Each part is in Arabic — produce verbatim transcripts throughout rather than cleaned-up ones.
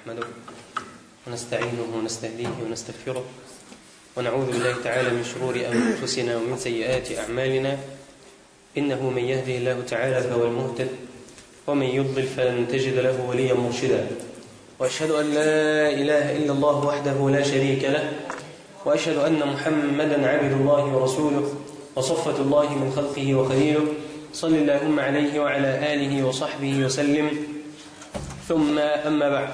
نحمده ونستعينه ونستهديه ونستغفره ونعوذ بالله تعالى من شرور أنفسنا ومن سيئات أعمالنا، إنه من يهده الله تعالى فهو المهتد ومن يضلل فلن تجد له وليا مرشدا. وأشهد أن لا إله إلا الله وحده لا شريك له، وأشهد أن محمدا عبد الله ورسوله وصفة الله من خلقه وخليله، صل اللهم عليه وعلى آله وصحبه وسلم. ثم أما بعد،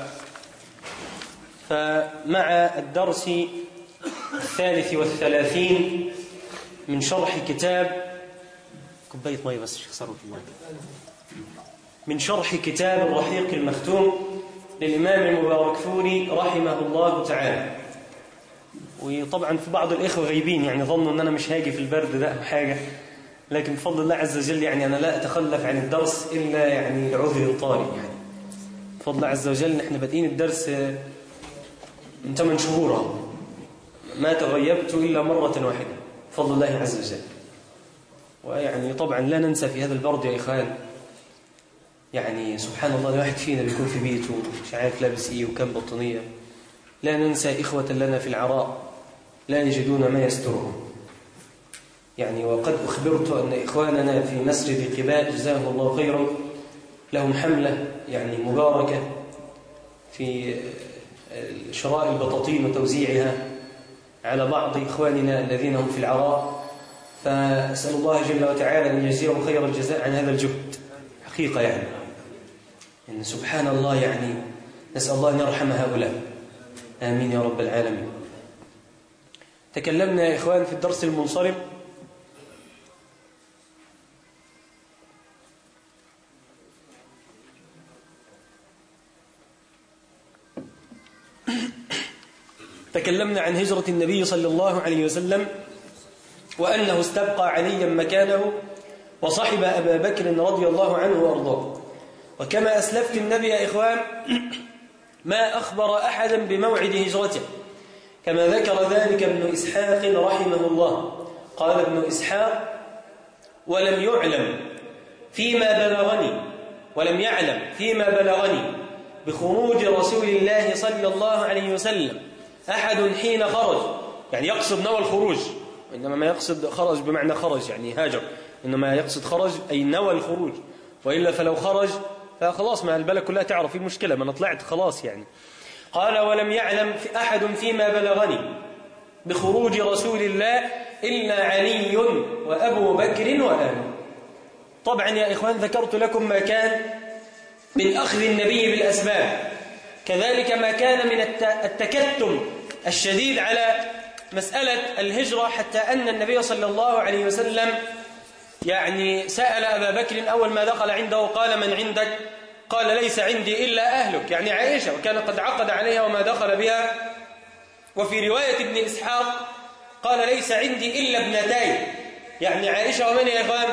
فمع الدرس الثالث والثلاثين من شرح كتاب كوباية مي بس خسرت الله من شرح كتاب الرحيق المختوم للإمام المباركفوري رحمه الله تعالى. وطبعا في بعض الإخوة غيبين، يعني ظنوا أن أنا مش هاجي في البرد ده أو حاجة، لكن بفضل الله عز وجل يعني أنا لا أتخلف عن الدرس إلا يعني لعذر طارئ. يعني بفضل الله عز وجل نحن بادئين الدرس من ثمان شهور، ما تغيبت إلا مرة واحدة بفضل الله عز وجل. ويعني طبعا لا ننسى في هذا البرد يا إخوان، يعني سبحان الله الواحد فينا بيكون في بيته مش عارف لابس إيه وكم بطانية. لا ننسى إخوة لنا في العراء لا يجدون ما يسترهم. يعني وقد أخبرت أن إخواننا في مسجد قباء جزاهم الله خيرا لهم حملة يعني مباركة في شراء البطاطين وتوزيعها على بعض إخواننا الذين هم في العراء، فأسأل الله جل وتعالى أن يجزيهم خير الجزاء عن هذا الجهد حقيقة. يعني إن سبحان الله يعني نسأل الله أن يرحم هؤلاء، آمين يا رب العالمين. تكلمنا يا إخوان في الدرس المنصرم تكلمنا عن هجرة النبي صلى الله عليه وسلم، وأنه استبقى عليا مكانه وصحب أبا بكر رضي الله عنه وأرضاه. وكما أسلفت النبي يا إخوان ما أخبر أحدا بموعد هجرته، كما ذكر ذلك ابن إسحاق رحمه الله. قال ابن إسحاق: ولم يعلم فيما بلغني ولم يعلم فيما بلغني بخروج رسول الله صلى الله عليه وسلم أحد حين خرج، يعني يقصد نوى الخروج، إنما ما يقصد خرج بمعنى خرج يعني هاجر، إنما يقصد خرج أي نوى الخروج، وإلا فلو خرج فخلاص ما البلد كلها تعرف المشكلة، ما أنا طلعت خلاص يعني. قال: ولم يعلم أحد فيما بلغني بخروج رسول الله إلا علي وأبو بكر وآله. طبعا يا إخوان ذكرت لكم ما كان من أخذ النبي بالأسباب، كذلك ما كان من التكتم الشديد على مسألة الهجرة، حتى أن النبي صلى الله عليه وسلم يعني سأل أبا بكر أول ما دخل عنده قال: من عندك؟ قال: ليس عندي إلا أهلك، يعني عائشة، وكان قد عقد عليها وما دخل بها. وفي رواية ابن إسحاق قال: ليس عندي إلا ابنتي، يعني عائشة ومن يا إخوان؟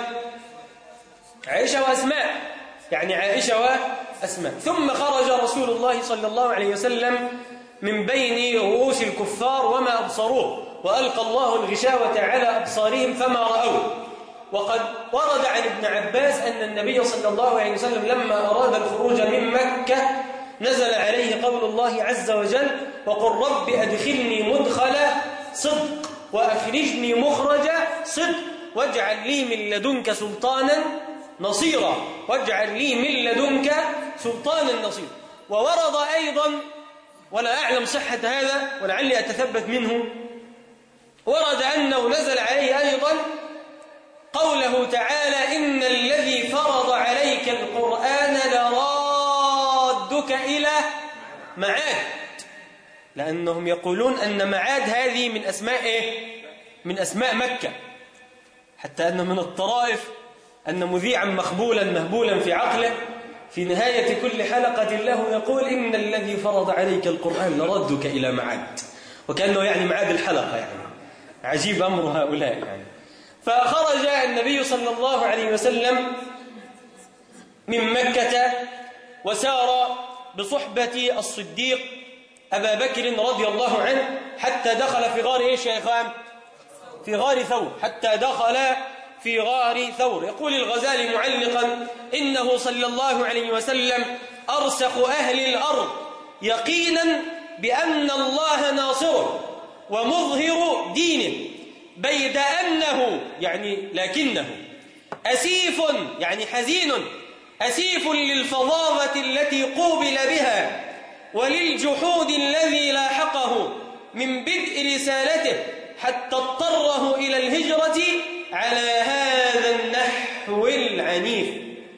عائشة وأسماء، يعني عائشة وأسماء. ثم خرج رسول الله صلى الله عليه وسلم من بين رؤوس الكفار وما أبصروه، وألقى الله الغشاوة على أبصارهم فما رأوه. وقد ورد عن ابن عباس أن النبي صلى الله عليه وسلم لما أراد الخروج من مكة نزل عليه قول الله عز وجل: وقل رب أدخلني مدخل صدق وأخرجني مخرج صدق واجعل لي من لدنك سلطانا نصيرا واجعل لي من لدنك سلطانا نصيرا. وورد أيضا، ولا أعلم صحة هذا ولعلي أتثبت منه، ورد أنه نزل عليه أيضا قوله تعالى: إن الذي فرض عليك القرآن لرادك إلى معاد، لأنهم يقولون أن معاد هذه من أسماء إيه؟ من أسماء مكة، حتى أن من الطرائف أن مذيعا مخبولا مهبولا في عقله في نهاية كل حلقة له يقول: إن الذي فرض عليك القرآن لردك إلى معاد، وكأنه يعني معاد الحلقة. يعني عجيب أمر هؤلاء يعني. فخرج النبي صلى الله عليه وسلم من مكة وسار بصحبة الصديق أبا بكر رضي الله عنه حتى دخل في غار إيش يا إخوان؟ في غار ثور، حتى دخل في غار ثور. يقول الغزالي معلقا: إنه صلى الله عليه وسلم أرسخ أهل الأرض يقينا بأن الله ناصره ومظهر دينه، بيد أنه يعني لكنه أسيف يعني حزين، أسيف للفظاظة التي قوبل بها وللجحود الذي لاحقه من بدء رسالته حتى اضطره إلى الهجرة على هذا النحو العنيف.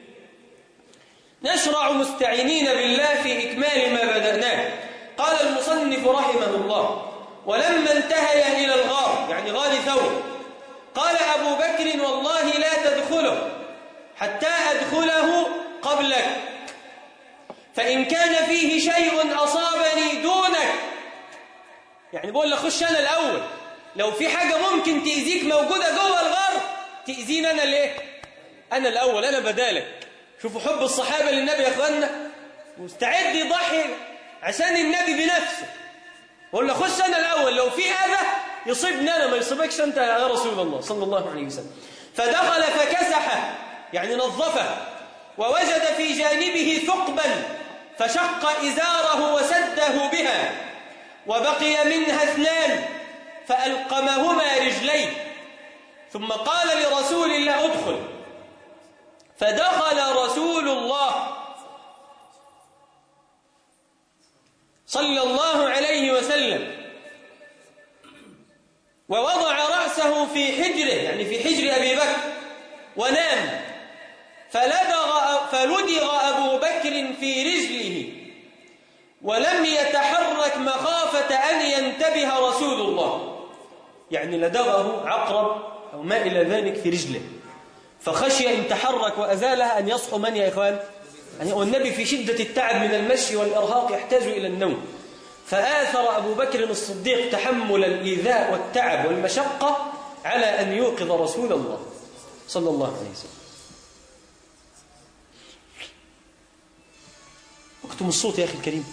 نشرع مستعينين بالله في إكمال ما بدأناه. قال المصنف رحمه الله: ولما انتهي إلى الغار يعني غار ثور قال أبو بكر: والله لا تدخله حتى أدخله قبلك، فإن كان فيه شيء أصابني دونك، يعني بقول لك خش أنا الأول، لو في حاجة ممكن تأذيك موجودة جوه الغار تأذين أنا ليه؟ أنا الأول، أنا بدالك. شوفوا حب الصحابة للنبي يا أخوانا، مستعد يضحي عشان النبي بنفسه، بقول له خش أنا الأول، لو في أذى يصيبني أنا ما يصيبكش أنت يا رسول الله صلى الله عليه وسلم. فدخل فكسحه يعني نظفه، ووجد في جانبه ثقبا فشق إزاره وسده بها، وبقي منها اثنان فألقمهما رجليه، ثم قال لرسول الله: ادخل. فدخل رسول الله صلى الله عليه وسلم ووضع رأسه في حجره يعني في حجر أبي بكر ونام، فلدغ, فلدغ أبو بكر في رجله ولم يتحرك مخافة أن ينتبه رسول الله، يعني لدغه عقرب أو ما إلى ذلك في رجله، فخشي إن تحرك وأزالها أن يصحو من يا إخوان؟ يعني والنبي في شدة التعب من المشي والإرهاق يحتاج إلى النوم، فآثر أبو بكر الصديق تحمل الإيذاء والتعب والمشقة على أن يوقظ رسول الله صلى الله عليه وسلم. اكتم الصوت يا أخي الكريم.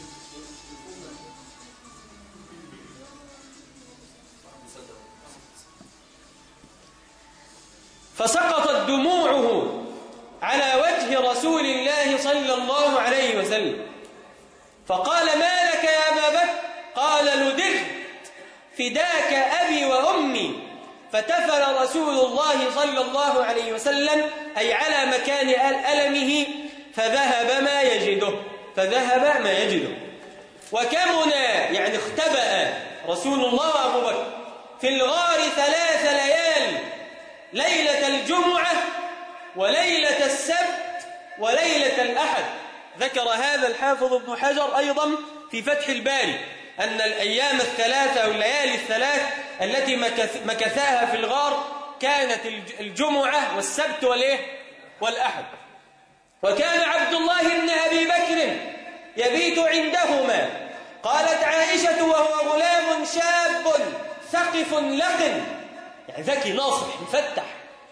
فسقطت دموعه على وجه رسول الله صلى الله عليه وسلم، فقال: ما لك يا أبا بكر؟ قال: لدغت فداك أبي وأمي. فتفل رسول الله صلى الله عليه وسلم أي على مكان ألمه، فذهب ما يجده فذهب ما يجده وكمنا يعني اختبأ رسول الله وأبو بكر في الغار ثلاث ليال، ليلة الجمعة وليلة السبت وليلة الأحد. ذكر هذا الحافظ ابن حجر أيضا في فتح الباري أن الأيام الثلاثة والليالي الثلاث التي مكثاها في الغار كانت الجمعة والسبت والإيه؟ والأحد. وكان عبد الله بن أبي بكر يبيت عندهما. قالت عائشة وهو غلام شاب ثقف لقن يعني ذكي ناصح مفتح،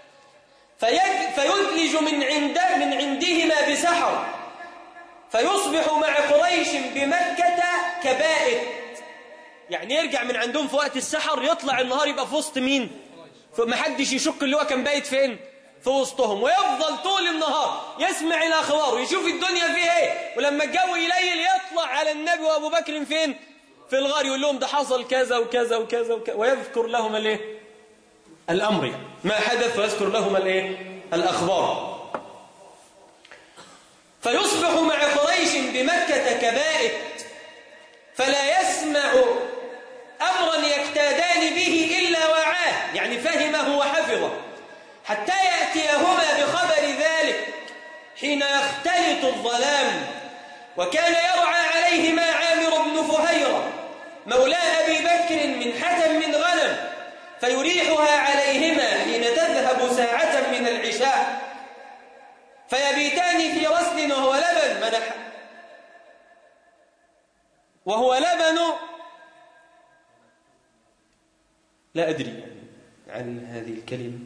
فيدلج من عند من عندهما بسحر، فيصبح مع قريش بمكة كبائت، يعني يرجع من عندهم في وقت السحر يطلع النهار يبقى في وسط مين؟ فما حدش يشك اللي هو كان بايت فين؟ في وسطهم، ويفضل طول النهار يسمع الأخبار ويشوف الدنيا فيها ايه، ولما الجو يليل يطلع على النبي وأبو بكر فين؟ في الغار، يقول لهم ده حصل كذا وكذا وكذا, وكذا ويذكر لهم الايه؟ الأمر ما حدث، ويذكر لهم الايه؟ الأخبار. فيصبح مع قريش بمكة كبائت، فلا يسمع أمرا يكتادان به إلا وعاه، يعني فهمه وحفظه، حتى يأتيهما بخبر ذلك حين يختلط الظلام. وكان يرعى عليهما عامر بن فهيرة مولى أبي بكر من حتم من غنم، فيريحها عليهما حين تذهب ساعة من العشاء، فيبيتان في رسل وهو لبن منح وهو لبن لا أدري عن هذه الكلمة.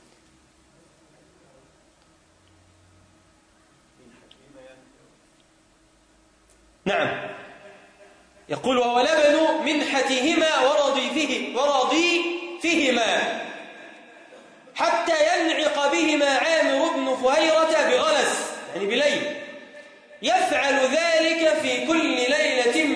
نعم، يقول وهو لبن منحتهما ورضيفه ورضيفهما حتى ينعق بهما عامر بن فهيرة بغلس يعني بليل، يفعل ذلك في كل ليلة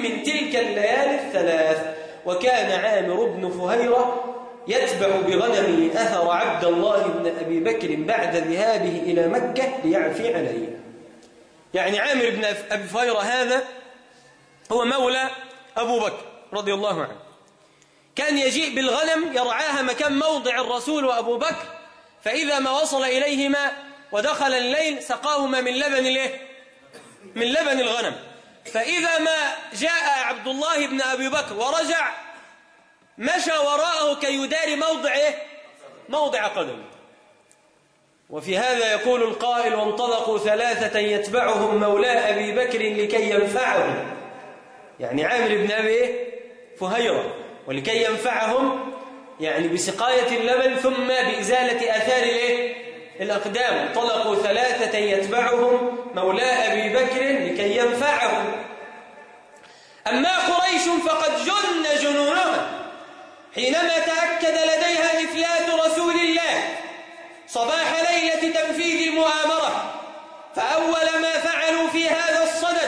تلك الليالي الثلاث. وكان عامر بن فهيرة يتبع بغنمه أثر عبد الله بن أبي بكر بعد ذهابه إلى مكة ليعفي عليه. يعني عامر بن أبي فهيرة هذا هو مولى أبو بكر رضي الله عنه، كان يجيء بالغنم يرعاها مكان موضع الرسول وأبو بكر، فإذا ما وصل إليهما ودخل الليل سقاهما من لبن الايه؟ من لبن الغنم. فإذا ما جاء عبد الله بن أبي بكر ورجع مشى وراءه كي يداري موضع إيه؟ موضع قدمه. وفي هذا يقول القائل: وانطلقوا ثلاثة يتبعهم مولى أبي بكر لكي ينفعهم، يعني عامر بن أبي فهيرة، ولكي ينفعهم يعني بسقاية اللبن ثم بإزالة آثار الإيه؟ الأقدام. انطلقوا ثلاثة يتبعهم مولى أبي بكر لكي ينفعهم. أما قريش فقد جن جنونها حينما تأكد لديها إفلات رسول الله صباح ليلة تنفيذ المؤامرة. فأول ما فعلوا في هذا الصدد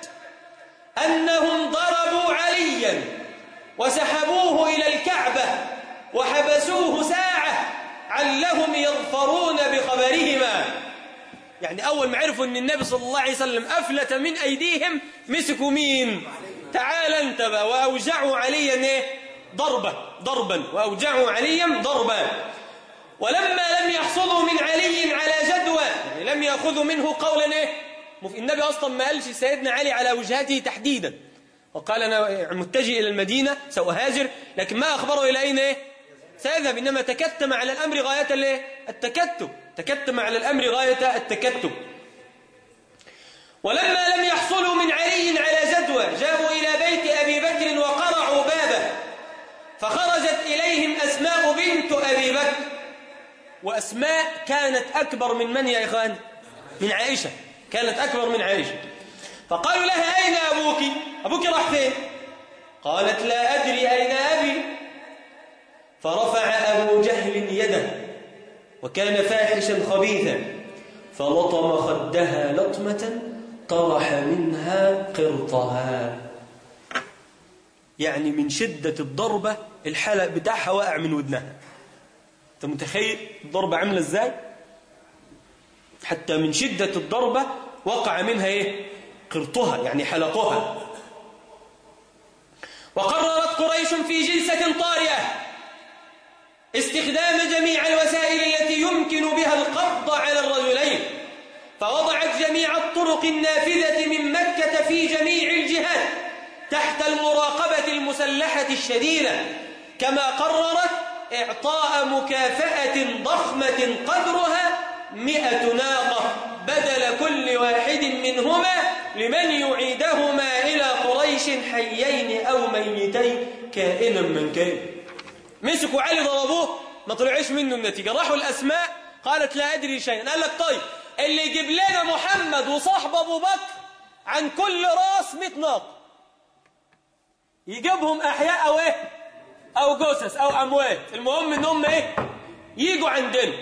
أنهم ضربوا عليا وسحبوه إلى الكعبة وحبسوه ساعة علهم يظفرون بخبرهما. يعني أول ما عرفوا أن النبي صلى الله عليه وسلم أفلت من أيديهم مسكوا مين؟ تعال انت بقى، وأوجعوا عليا إيه؟ ضربة ضربا وأوجعوا عليا ضربا. ولما لم يحصلوا من علي على جدوى، يعني لم يأخذوا منه قولا إيه؟ النبي أصلا ما قالش سيدنا علي على وجهته تحديدا، وقال أنا متجه إلى المدينة سأهاجر، لكن ما أخبره إلى أين إيه؟ سيذهب، إنما تكتم على الأمر غاية الايه؟ التكتم، تكتم على الأمر غاية التكتم. ولما لم يحصلوا من علي على جدوى جاءوا إلى بيت أبي بكر وقرعوا بابه، فخرجت إليهم أسماء بنت أبي بكر. وأسماء كانت أكبر من من يا إخوان؟ من عائشة، كانت أكبر من عائشة. فقالوا لها: أين أبوك؟ أبوك راح فين؟ قالت: لا أدري أين أبي. فرفع أبو جهل يده وكان فاحشا خبيثا فلطم خدها لطمة طرح منها قرطها، يعني من شدة الضربة الحلق بتاعها وقع من ودنها. أنت متخيل الضربة عاملة إزاي؟ حتى من شدة الضربة وقع منها إيه؟ قرطها، يعني حلقها. وقررت قريش في جلسة طارئة استخدام جميع الوسائل التي يمكن بها القبض على الرجلين، فوضعت جميع الطرق النافذة من مكة في جميع الجهات تحت المراقبة المسلحة الشديدة، كما قررت إعطاء مكافأة ضخمة قدرها مئة ناقة بدل كل واحد منهما لمن يعيدهما إلى قريش حيين أو ميتين كائنا من كائن. مسكوا علي ضربوه ما طلعش منه النتيجة، راحوا الأسماء قالت: لا أدري شيئا. قال لك: طيب اللي يجيب لنا محمد وصاحب أبو بكر عن كل راس مئة ناقة، يجيبهم أحياء أو إيه؟ أو جثث أو أموات، المهم إنهم إيه؟ يجوا عندنا.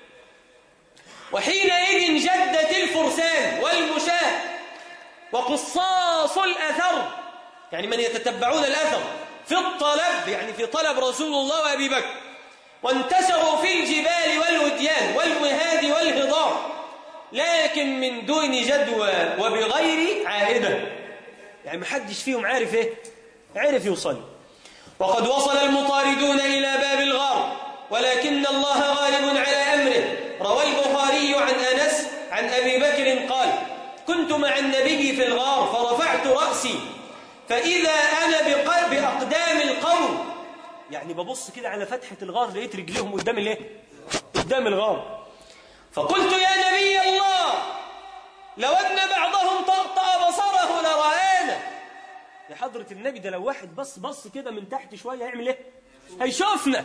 وحينئذ جدت الفرسان والمشاة وقصاص الأثر، يعني من يتتبعون الأثر في الطلب، يعني في طلب رسول الله وأبي بكر، وانتشروا في الجبال والوديان والوهاد والهضاب، لكن من دون جدوى وبغير عائدة، يعني محدش فيهم عارف إيه؟ عارف يوصل. وقد وصل المطاردون إلى باب الغار، ولكن الله غالب على أمره. روى البخاري عن أنس عن أبي بكر قال: كنت مع النبي في الغار فرفعت رأسي فإذا أنا بأقدام القوم، يعني ببص كده على فتحة الغار لقيت رجليهم قدام الايه؟ قدام الغار. فقلت: يا نبي الله، لو أن بعضهم طأطأ بصره لرآنا. يا حضرة النبي، ده لو واحد بص بص كده من تحت شوية هيعمل ايه؟ هيشوفنا.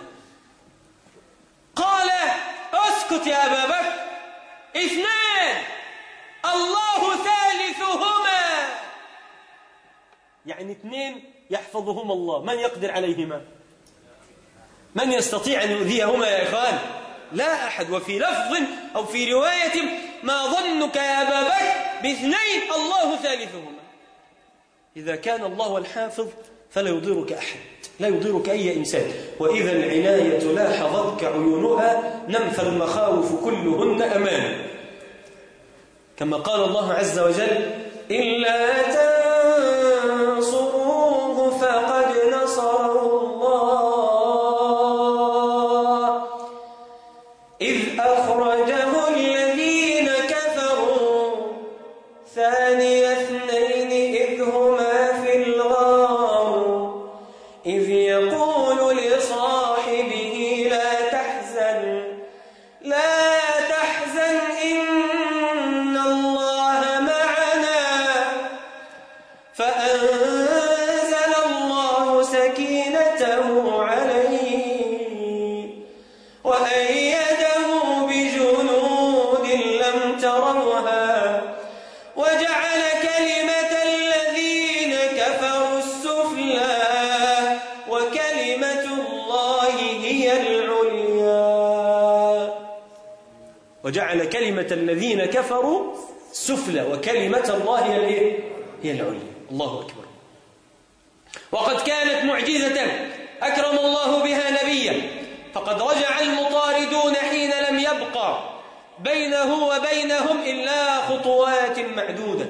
قال: اسكت يا أبا بكر، اثنان الله ثالثهما، يعني اثنين يحفظهما الله، من يقدر عليهما؟ من يستطيع أن يؤذيهما يا إخوان؟ لا أحد. وفي لفظ أو في رواية: ما ظنك يا أبا بكر باثنين الله ثالثهما. إذا كان الله الحافظ فلا يضيرك أحد، لا يضيرك أي إنسان. وإذا العناية لاحظتك عيونها نم فالمخاوف كلهن أمان، كما قال الله عز وجل: إلا تنصروه فقد نصره الله إذ أخرجه الذين كفروا ثاني اثنين إذ هما في الغار إذ يقول لصاحبه لا تحزن لا تحزن إن الله معنا فأنزل الله سكينته عليه وأيده بجنود لم تروها وجعل كلمة الذين كفروا السفلى وكلمة الله هي العليا وجعل كلمة الذين كفروا السفلى وكلمة الله هي هي العليا. الله أكبر. وقد كانت معجزة أكرم الله بها نبيا، فقد رجع المطاردون حين لم يبقى بينه وبينهم إلا خطوات معدودة.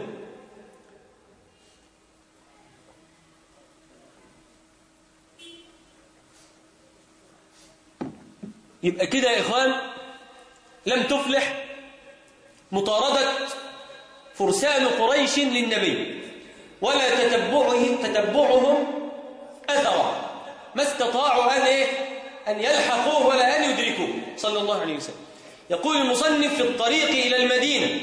يبقى كده يا إخوان لم تفلح مطاردة فرسان قريش للنبي ولا تتبعه تتبعهم أثرا، ما استطاعوا أن إيه؟ أن يلحقوه ولا أن يدركوه صلى الله عليه وسلم. يقول المصنف: في الطريق إلى المدينة.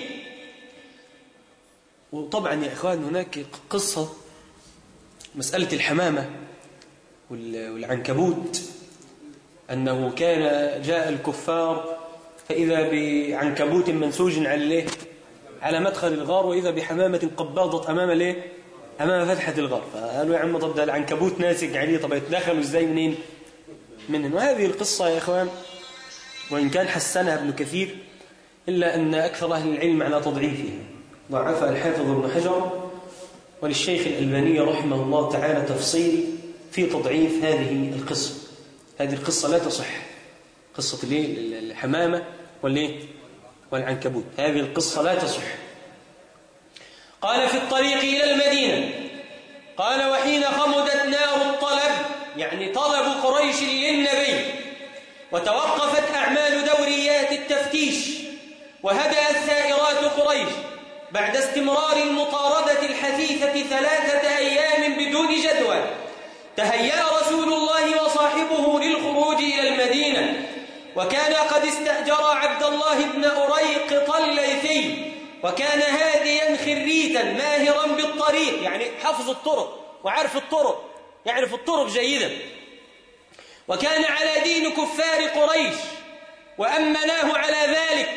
وطبعا يا إخوان هناك قصة مسألة الحمامة والعنكبوت، أنه كان جاء الكفار فإذا بعنكبوت منسوج على الايه؟ على مدخل الغار، وإذا بحمامة قباضت أمام الايه؟ أمام فتحة الغار. فقالوا يا عم طب ده العنكبوت ناسج عليه، طب يتدخلوا ازاي منين؟ منين؟ وهذه القصة يا إخوان وإن كان حسنها ابن كثير إلا أن أكثر أهل العلم على تضعيفها، ضعفها الحافظ ابن حجر، وللشيخ الألباني رحمه الله تعالى تفصيل في تضعيف هذه القصة. هذه القصة لا تصح، قصة الحمامة والإيه؟ والعنكبوت، هذه القصة لا تصح. قال: في الطريق إلى المدينة. قال: وحين خمدت نار الطلب، يعني طلب قريش للنبي، وتوقفت أعمال دوريات التفتيش، وهدأت ثائرات قريش بعد استمرار المطاردة الحثيثة ثلاثة أيام بدون جدوى، تهيأ رسول الله وصاحبه للخروج إلى المدينة، وكان قد استأجر عبد الله بن أريقط الليثي، وكان هاديا خريتا ماهرا بالطريق، يعني حفظ الطرق وعرف الطرق، يعرف الطرق جيدا، وكان على دين كفار قريش وأمناه على ذلك.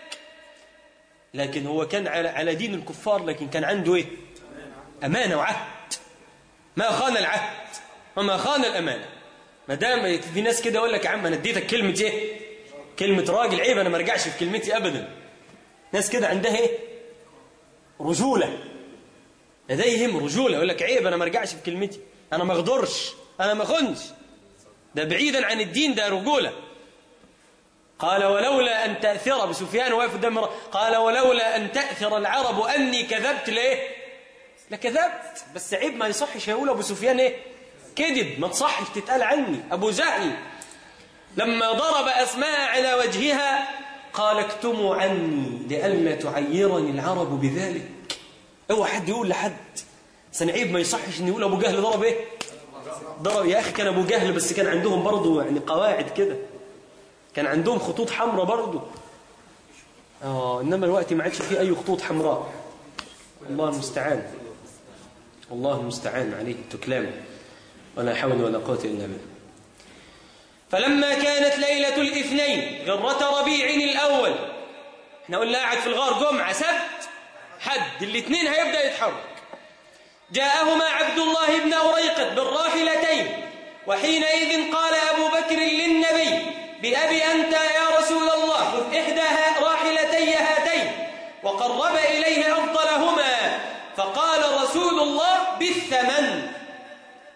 لكن هو كان على دين الكفار، لكن كان عنده إيه؟ أمانة وعهد، ما خان العهد وما خان الأمانة. ما دام في ناس كده يقول لك يا عم أنا اديتك كلمة إيه؟ كلمة راجل، عيب أنا ما ارجعش في كلمتي أبدا. ناس كده عندها إيه؟ رجولة، لديهم رجولة، يقول لك عيب أنا ما ارجعش في كلمتي، أنا ما اغدرش، أنا ما خنش، ده بعيدا عن الدين، ده رجولة. قال: ولولا أن تأثر بسفيان واقف قدام، قال: ولولا أن تأثر العرب أني كذبت ليه؟ لكذبت، بس عيب ما يصحش يقول أبو سفيان إيه؟ كذب، ما تصحش تتقال عني. أبو جهل لما ضرب أسماء على وجهها قال: اكتموا عني لئلا تعيرني العرب بذلك. اوعى حد يقول لحد، سنعيب ما يصحش ان يقول ابو جهل ضرب ايه؟ ضرب. يا اخي كان ابو جهل بس كان عندهم برضه يعني قواعد كده، كان عندهم خطوط حمراء برضه. اه انما الوقت ما عادش فيه اي خطوط حمراء. الله المستعان، الله المستعان عليه تكلام، ولا حول ولا قوه الا بالله. فلما كانت ليلة الاثنين غرة ربيع الأول، احنا قلنا قاعد في الغار جمعة سبت حد، الاثنين هيبدأ يتحرك، جاءهما عبد الله بن أريقط بالراحلتين، وحينئذ قال أبو بكر للنبي: بأبي أنت يا رسول الله، خذ إحدى راحلتي هاتين، وقرب إليه أفضلهما، فقال رسول الله: بث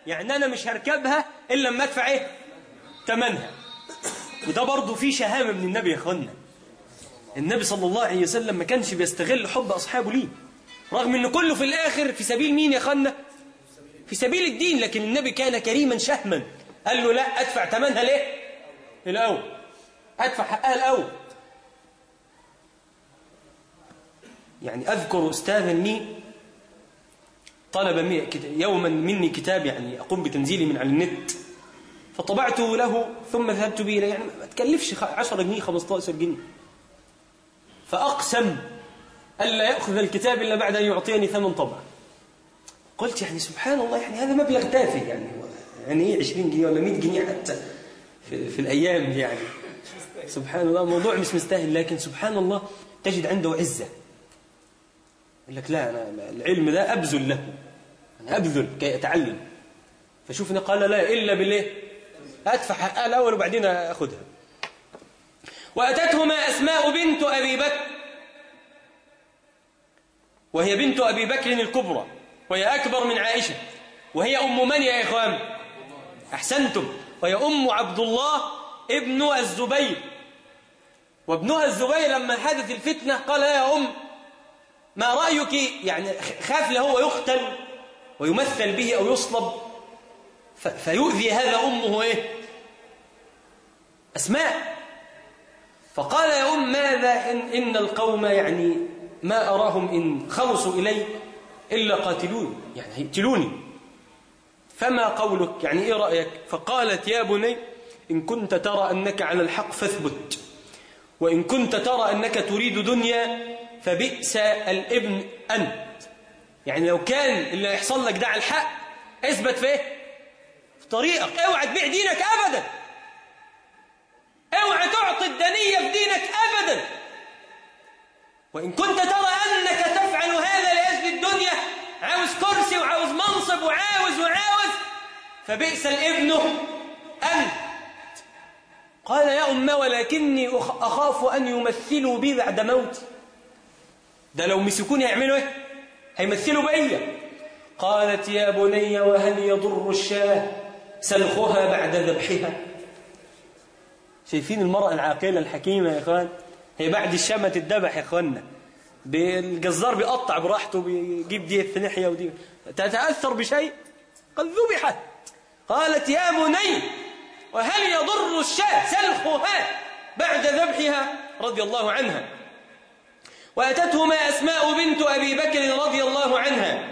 يعني أنا مش هركبها إلا لما أدفع إيه تمنها. وده برضو فيه شهامة من النبي يا أخوانا. النبي صلى الله عليه وسلم ما كانش بيستغل حب أصحابه ليه، رغم أنه كله في الآخر في سبيل مين يا أخوانا؟ في سبيل الدين. لكن النبي كان كريما شهما، قال له لا، أدفع تمنها ليه الأول، أدفع حقها الأول. يعني أذكر أستاذا لي طلب يوما مني كتاب يعني أقوم بتنزيله من على النت، فطبعته له ثم ذهبت به يعني ما تكلفش عشرة جنيه خمستاشر جنيه، فأقسم ألا يأخذ الكتاب إلا بعد أن يعطيني ثمن طبع. قلت يعني سبحان الله، يعني هذا مبلغ تافه، يعني يعني ايه عشرين جنيه ولا مئة جنيه حتى في, في الأيام دي، يعني سبحان الله موضوع مش مستاهل. لكن سبحان الله تجد عنده عزة، يقول لك لا، أنا العلم ده أبذل له، أنا أبذل كي أتعلم. فشوفنا قال لا إلا بالله، أدفع حقها الأول وبعدين أخذها. وأتتهما أسماء بنت أبي بكر، وهي بنت أبي بكر الكبرى، وهي أكبر من عائشة، وهي أم من يا إخوان؟ أحسنتم، وهي أم عبد الله ابن الزبير. وابنها الزبير لما حدث الفتنة قال يا أم ما رأيك، يعني خاف له هو يقتل ويمثل به أو يصلب فيؤذي هذا أمه إيه؟ أسماء. فقال يا أم ماذا إن, إن القوم يعني ما أراهم إن خلصوا إلي إلا قاتلوني، يعني هيقتلوني، فما قولك، يعني إيه رأيك؟ فقالت يا بني إن كنت ترى أنك على الحق فاثبت، وإن كنت ترى أنك تريد دنيا فبئس الابن أنت. يعني لو كان اللي يحصل لك ده على الحق اثبت فيه في طريقك، اوعى تبيع دينك أبدا، اوعى تعطي الدنية في دينك أبدا. وإن كنت ترى أنك تفعل هذا لأجل الدنيا، عاوز كرسي وعاوز منصب وعاوز وعاوز، فبئس الابن أنت. قال يا أم ولكني أخاف أن يمثلوا بي بعد موتي، ده لو مسكوني يعملوا إيه؟ هيمثلوا بيا. قالت يا بني وهل يضر الشاة سلخها بعد ذبحها؟ شايفين المرأة العاقلة الحكيمة يا إخوان؟ هي بعد الشمة تتذبح يا إخواننا، الجزار بيقطع براحته، بيجيب دي في ناحية ودي، تتأثر بشيء؟ قد ذبحت. قالت يا بني وهل يضر الشاة سلخها بعد ذبحها رضي الله عنها. وأتتهما أسماء بنت أبي بكر رضي الله عنها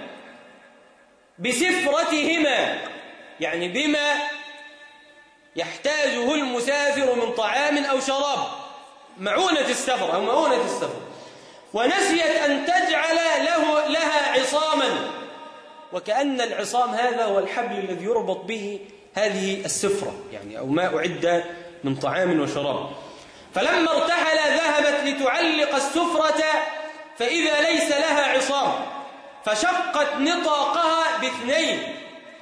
بسفرتهما، يعني بما يحتاجه المسافر من طعام أو شراب، معونة السفر أو معونة السفر، ونسيت أن تجعل له لها عصاما، وكأن العصام هذا هو الحبل الذي يربط به هذه السفرة، يعني أو ما أعد من طعام وشراب. فلما ارتحل ذهبت لتعلق السفرة فإذا ليس لها عصام، فشقت نطاقها باثنين.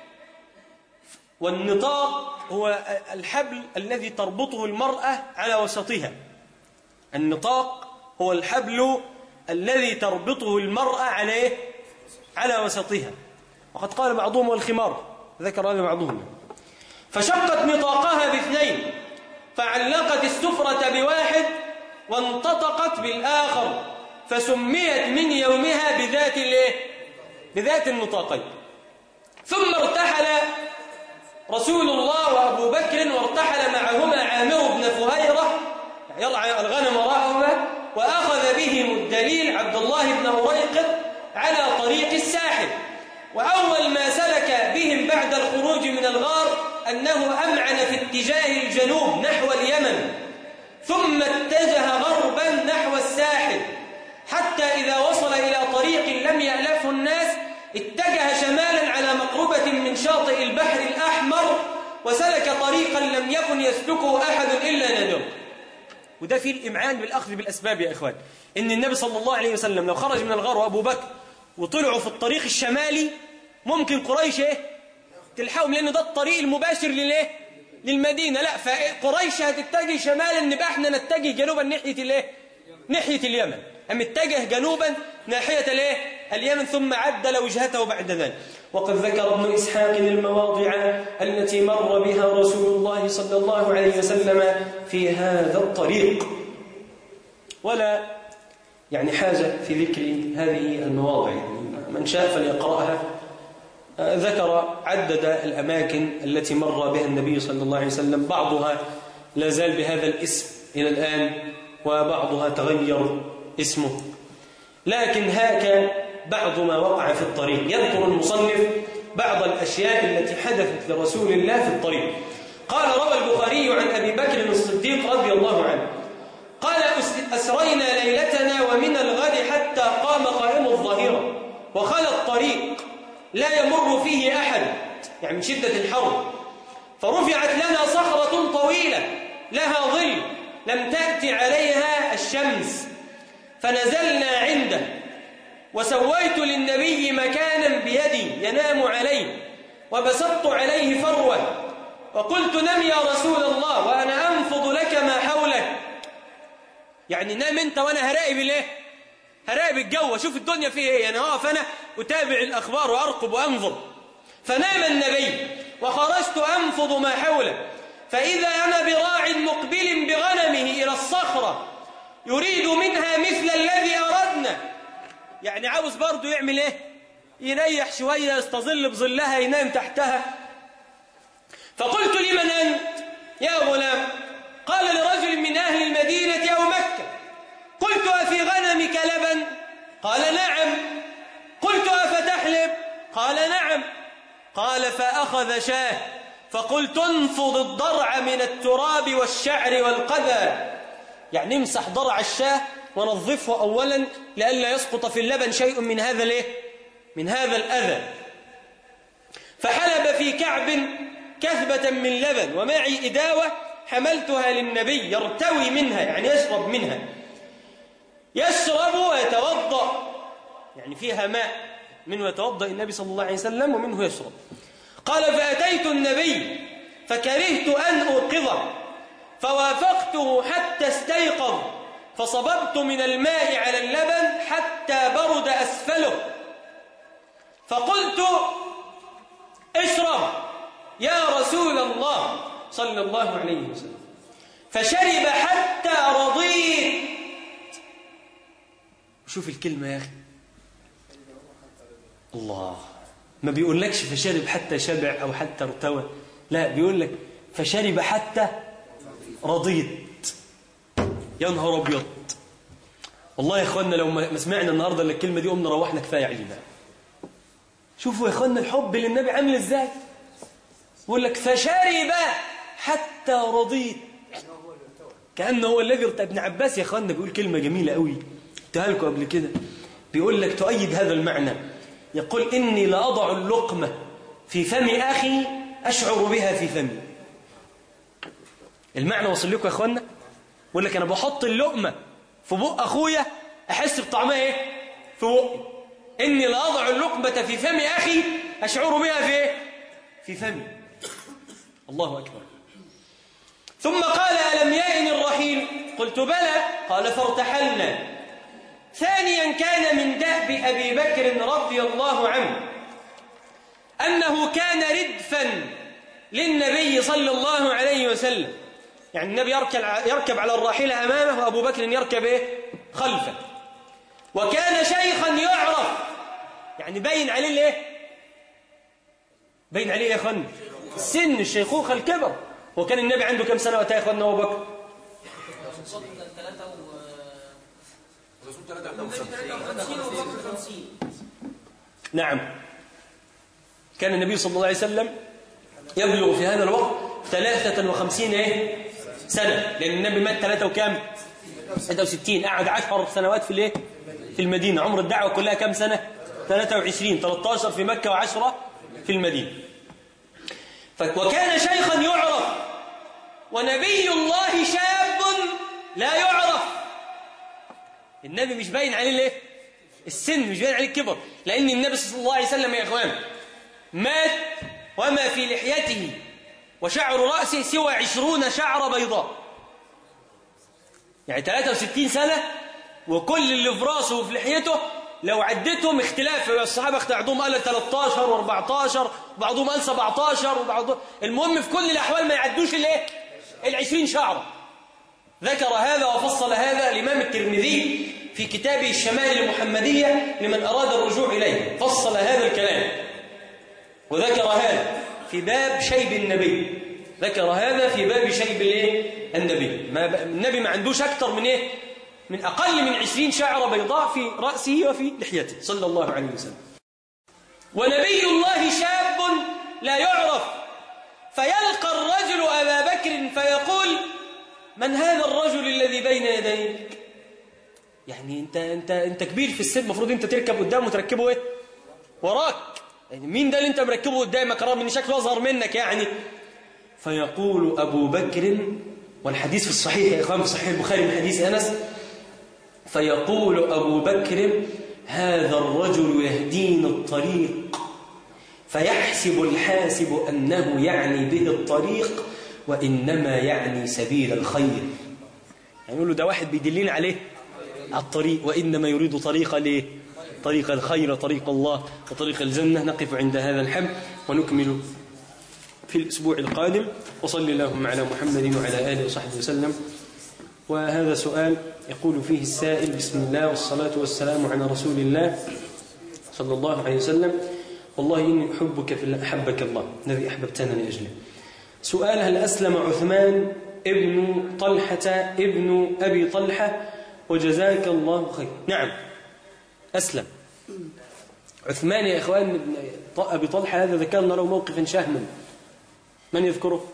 والنطاق هو الحبل الذي تربطه المرأة على وسطها، النطاق هو الحبل الذي تربطه المرأة عليه على وسطها، وقد قال بعضهم والخمار، ذكر هذا بعضهم. فشقت نطاقها باثنين، فعلقت السفرة بواحد وانتطقت بالآخر، فسميت من يومها بذات الايه؟ بذات النطاقين. ثم ارتحل رسول الله وأبو بكر، وارتحل معهما عامر بن فهيرة يرعى الغنم وراءهما، وأخذ بهم الدليل عبد الله بن أريقط على طريق الساحل. وأول ما سلك بهم بعد الخروج من الغار أنه أمعن في اتجاه الجنوب نحو اليمن، ثم اتجه غربا نحو الساحل، حتى إذا وصل إلى طريق لم يألفه الناس اتجه شمالا على مقربة من شاطئ البحر الأحمر، وسلك طريقا لم يكن يسلكه أحد إلا نادر. وده فيه الإمعان بالأخذ بالأسباب يا إخوان، إن النبي صلى الله عليه وسلم لو خرج من الغار وأبو بكر وطلعوا في الطريق الشمالي ممكن قريش إيه؟ تلحقهم، لأنه ده الطريق المباشر للإيه؟ للمدينة. لا، فقريش هتتجه شمالا، نبقى احنا نتجه جنوبا ناحية الإيه؟ ناحية اليمن. أم اتجه جنوبا ناحية الإيه؟ اليمن، ثم عدل وجهته بعد ذلك. وقد ذكر ابن إسحاق المواضع التي مر بها رسول الله صلى الله عليه وسلم في هذا الطريق، ولا يعني حاجة في ذكر هذه المواضع، من شاء فليقرأها. ذكر عدد الأماكن التي مر بها النبي صلى الله عليه وسلم، بعضها لا زال بهذا الاسم إلى الآن وبعضها تغير اسمه، لكن هاك بعض ما وقع في الطريق. يذكر المصنف بعض الأشياء التي حدثت لرسول الله في الطريق. قال: روى البخاري عن أبي بكر الصديق رضي الله عنه قال: أسرينا ليلتنا ومن الغد حتى قام قائم الظهيرة وخلى الطريق لا يمر فيه أحد، يعني من شدة الحر، فرفعت لنا صخرة طويلة لها ظل لم تأتي عليها الشمس، فنزلنا عنده وسويت للنبي مكانا بيدي ينام عليه وبسطت عليه فروة وقلت: نم يا رسول الله وأنا أنفض لك ما حولك. يعني نام أنت وأنا هراقب الايه؟ هراقب الجو، أشوف الدنيا فيه إيه، أنا واقف أنا أتابع الأخبار وأرقب وأنظر. فنام النبي وخرجت أنفض ما حوله، فإذا أنا براع مقبل بغنمه إلى الصخرة يريد منها مثل الذي أردنا، يعني عاوز برضو يعمل إيه؟ يريح شوية، يستظل بظلها، ينام تحتها. فقلت: لمن أنت يا غلام؟ قال: لرجل من أهل المدينة أو مكة. قلت: أفي غنمك لبن؟ قال: نعم. قلت: أفتحلب؟ قال: نعم. قال: فأخذ شاه، فقلت: انفض الضرع من التراب والشعر والقذى، يعني امسح ضرع الشاه ونظفه أولا لئلا يسقط في اللبن شيء من هذا الايه؟ من هذا الأذى. فحلب في كعب كثبة من لبن ومعي إداوة حملتها للنبي يرتوي منها، يعني يشرب منها، يشرب ويتوضأ، يعني فيها ماء منه يتوضأ النبي صلى الله عليه وسلم ومنه يشرب. قال: فأتيت النبي فكرهت أن أوقظه فوافقته حتى استيقظ، فصببت من الماء على اللبن حتى برد أسفله، فقلت: اشرب يا رسول الله صلى الله عليه وسلم، فشرب حتى رضيت. شوف الكلمة يا أخي، الله ما بيقولكش فشرب حتى شبع أو حتى ارتوى، لا بيقول لك فشرب حتى رضيت. يا نهار أبيض، والله يا إخواننا لو ما سمعنا النهاردة الكلمة دي قمنا روحنا كفاية علينا. شوفوا يا إخواننا الحب للنبي عامل إزاي، يقول لك فشرب حتى رضيت، كأنه هو الذي ارتوى. ابن عباس يا إخواننا بيقول كلمة جميلة قوي قلتها لكم قبل كده، بيقول لك تؤيد هذا المعنى، يقول: إني لأضع اللقمة في فم أخي أشعر بها في فمي. المعنى وصل لكم يا إخواننا؟ يقول لك أنا بحط اللقمة في بق أخويا أحس بطعمها إيه؟ في بقي. إني لأضع اللقمة في فم أخي أشعر بها في إيه؟ في فمي. الله أكبر. ثم قال: ألم يئن الرحيل؟ قلت: بلى. قال: فارتحلنا. ثانيا كان من دأب أبي بكر رضي الله عنه أنه كان ردفا للنبي صلى الله عليه وسلم، يعني النبي يركب على الراحلة أمامه وأبو بكر يركب إيه؟ خلفه. وكان شيخا يعرف، يعني باين عليه الإيه؟ باين عليه يا أخوان السن، الشيخوخة، الكبر. وكان النبي عنده كم سنة وقتها يا أخواننا أبو بكر؟ نعم، كان النبي صلى الله عليه وسلم يبلغ في هذا الوقت ثلاثة وخمسين إيه؟ سنة، لأن النبي مات ثلاثة وكام؟ ثلاثة وستين، قعد عشر سنوات في الإيه؟ في المدينة. عمر الدعوة كلها كم سنة؟ ثلاثة وعشرين، ثلاثة عشر في مكة وعشرة في المدينة. وكان شيخا يعرف، ونبي الله شاب لا يعرف. النبي مش باين عليه الايه؟ السن، مش باين عليه الكبر، لأن النبي صلى الله عليه وسلم يا إخوان مات وما في لحيته وشعر رأسه سوى عشرون شعر بيضاء، يعني ثلاثة وستين سنة، وكل اللي في رأسه وفي لحيته لو عدتهم اختلاف، الصحابة بعضهم قال ثلاثة عشر وأربعة عشر، بعضهم قال سبعة عشر، وبعضهم المهم في كل الأحوال ما يعدوش الايه العشرين شعرة. ذكر هذا وفصل هذا الإمام الترمذي في كتابه الشمائل المحمدية لمن أراد الرجوع إليه، فصل هذا الكلام وذكر هذا في باب شيب النبي، ذكر هذا في باب شيب الايه النبي. ما النبي ما عندوش أكثر من إيه من أقل من عشرين شعرة بيضاء في رأسه وفي لحيته صلى الله عليه وسلم. ونبي الله شاب لا يعرف، فيلقى الرجل أبا بكر فيقول من هذا الرجل الذي بين يديك؟ يعني انت انت انت كبير في السن، المفروض انت تركب قدامه وتركبه ايه وراك، يعني مين ده اللي انت مركبه قدامك رغم ان شكله اصغر منك يعني؟ فيقول ابو بكر، والحديث في الصحيح يا اخوان في صحيح البخاري من حديث انس، فيقول ابو بكر هذا الرجل يهدينا الطريق، فيحسب الحاسب انه يعني به الطريق وانما يعني سبيل الخير. يعني يقول له ده واحد بيدلنا عليه على الطريق، وإنما يريد طريق ليه؟ طريق الخير، طريق الله وطريق الجنة. نقف عند هذا الحد ونكمل في الأسبوع القادم. وصل اللهم على محمد وعلى آله وصحبه وسلم. وهذا سؤال يقول فيه السائل: بسم الله والصلاة والسلام على رسول الله صلى الله عليه وسلم، والله إني أحبك في الله، أحبك الله الذي أحببتنا لأجله. سؤال: هل أسلم عثمان ابن طلحة ابن أبي طلحة وجزاك الله خير؟ نعم أسلم عثمان يا إخوان ابن أبي طلحة. هذا ذكرنا له موقفا شهما، من يذكره؟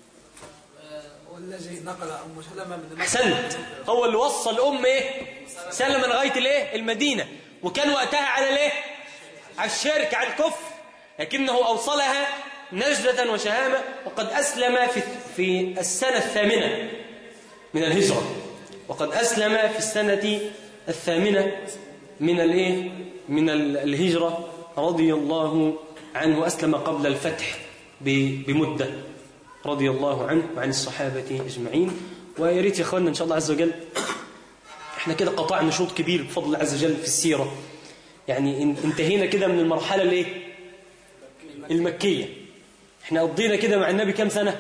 والذي نقل أم سلمة من أحسنت، هو اللي وصل أم إيه؟ سلمة لغاية الإيه؟ المدينة، وكان وقتها على الإيه؟ على الشرك، على الكفر، لكنه أوصلها نجدة وشهامة. وقد أسلم في في السنة الثامنة من الهجرة، وقد أسلم في السنة الثامنة من الإيه؟ من الهجرة رضي الله عنه. أسلم قبل الفتح بمدة رضي الله عنه وعن الصحابة أجمعين. ويا ريت يا أخواننا إن شاء الله عز وجل إحنا كده قطعنا شوط كبير بفضل الله عز وجل في السيرة، يعني انتهينا كده من المرحلة الإيه؟ المكية. إحنا قضينا كده مع النبي كم سنة؟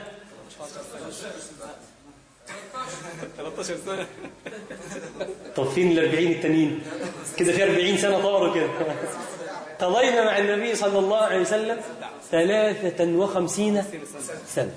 ثلاثة عشر سنة. طب فين الأربعين التانيين؟ كده في أربعين سنة طاروا كده. قضينا مع النبي صلى الله عليه وسلم ثلاثة وخمسين سنة.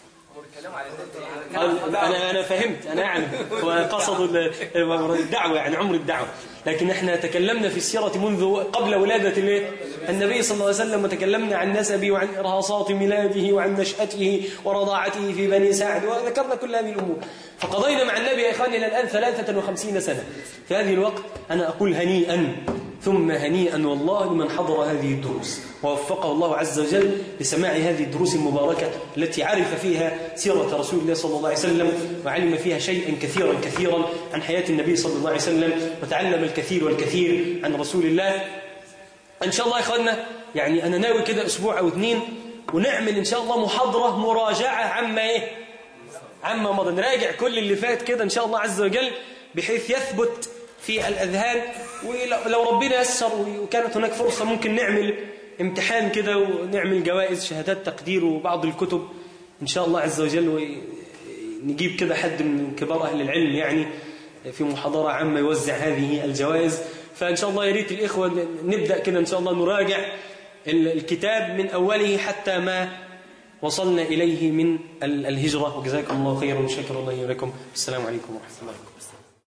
أنا أنا فهمت، أنا أعلم وقصد الدعوة يعني عمر الدعوة، لكن احنا تكلمنا في السيرة منذ قبل ولادة النبي صلى الله عليه وسلم، وتكلمنا عن نسبه وعن إرهاصات ميلاده وعن نشأته ورضاعته في بني سعد، وذكرنا كل هذه الأمور. فقضينا مع النبي يا إخواني إلى الآن ثلاثة وخمسين سنة. في هذه الوقت أنا أقول هنيئا ثم هنيئا والله لمن حضر هذه الدروس ووفقه الله عز وجل لسماع هذه الدروس المباركة التي عرف فيها سيرة رسول الله صلى الله عليه وسلم، وعلم فيها شيئا كثيرا كثيرا عن حياة النبي صلى الله عليه وسلم، وتعلم الكثير والكثير عن رسول الله. إن شاء الله يا إخواننا يعني أنا ناوي كده أسبوع أو اثنين ونعمل إن شاء الله محاضرة مراجعة عما إيه عما مضى، نراجع كل اللي فات كده إن شاء الله عز وجل بحيث يثبت في الأذهان. ولو ربنا يسر وكانت هناك فرصة ممكن نعمل امتحان كده ونعمل جوائز شهادات تقدير وبعض الكتب إن شاء الله عز وجل، ونجيب كده حد من كبار أهل العلم يعني في محاضرة عامة يوزع هذه الجوائز. فإن شاء الله يريد الإخوة نبدأ كده إن شاء الله نراجع الكتاب من أوله حتى ما وصلنا إليه من الهجرة. وجزاكم الله خيرا وشكر الله لكم. السلام عليكم ورحمة الله وبركاته.